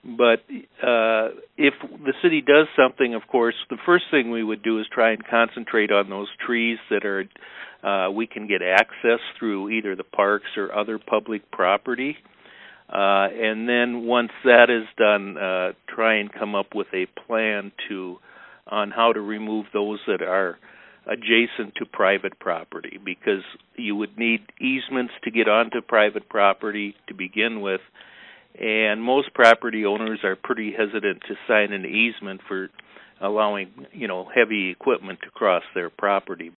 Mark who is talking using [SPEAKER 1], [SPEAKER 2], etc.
[SPEAKER 1] But if the city does something, of course, the first thing we would do is try and concentrate on those trees that are we can get access through either the parks or other public property. And then once that is done, try and come up with a plan on how to remove those that are adjacent to private property, because you would need easements to get onto private property to begin with, and most property owners are pretty hesitant to sign an easement for allowing, heavy equipment to cross their property.